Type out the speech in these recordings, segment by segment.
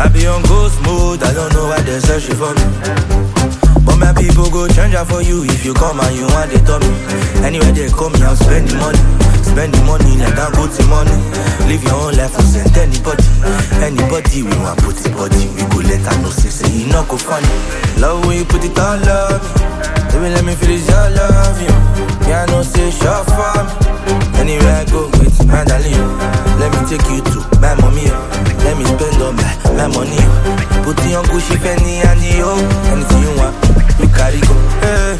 I be on ghost mode, I don't know why they're searching for me. But my people go change out for you if you come and you want they tell me. Anywhere they come, I'm spending money. Spending money like I go to money. Live your own life, send anybody. Anybody we want put it body. We go let her know say you not go funny. Love when you put it all love me. Baby let me feel it's your love you. Yeah I know say sure for me. Anywhere I go with my darling. Let me take you to my mommy. Let me spend all my money. Put in on Gucci, Fendi and yo. Anything you want, you carry go. Hey,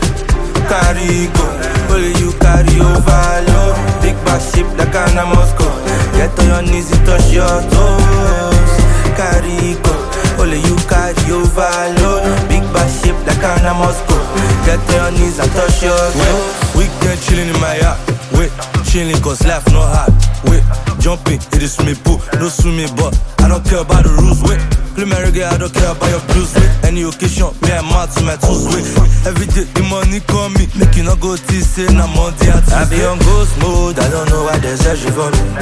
carry go. Only you carry overload. Big back ship like Anna Moscow. Get on your knees and touch your toes. Carry go. Only you carry overload. Big back ship like Anna Moscow. Get on your knees and touch your toes. Weekend chilling in my yacht. Wait, chilling cause life no hard. Wait, jumping in the swimming pool. No swimming but I don't care about the rules. Wait, play my reggae, I don't care about your blues. Wait, any occasion, me I'm out to my tools. Wait, every day the money come me. Make you not go to say na Monday and Tuesday. I be on ghost mode, I don't know why they're searching for me.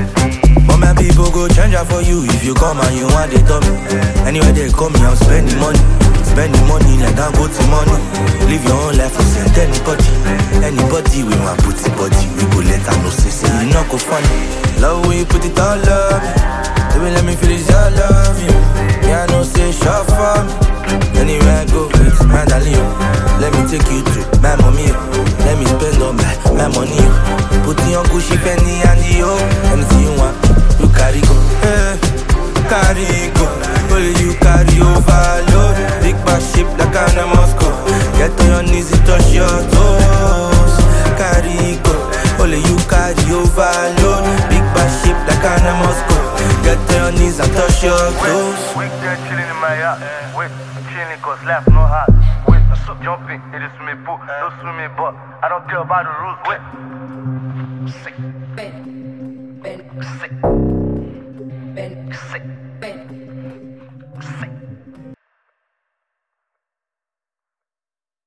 But my people go change out for you if you come and you want they tell me. Anywhere they come me, I'm spending money. Spending money like I go to money. Live your own life, send anybody. Anybody we want put it body. We go let her know say you not go funny. Love when you put it all love me. Baby let me feel it's your love you. Yeah I know say sure for me. Anywhere I go with my darling. Let me take you to my mommy. Let me spend all my money. Put in on Gucci, Fendi and yo. Anything you want, you carry go. Hey, carry go. Only you carry overload. Big back ship like Anna Moscow. Get on your knees and touch your toes. Carry go. Only you carry overload. Big back ship like Anna Moscow. Get on your knees and touch your toes. Weekend chilling in my yacht. Wait, chilling cause life no hard. Wait, jumping in the swimming pool. No swimming but I don't care about the rules. Wait, sick.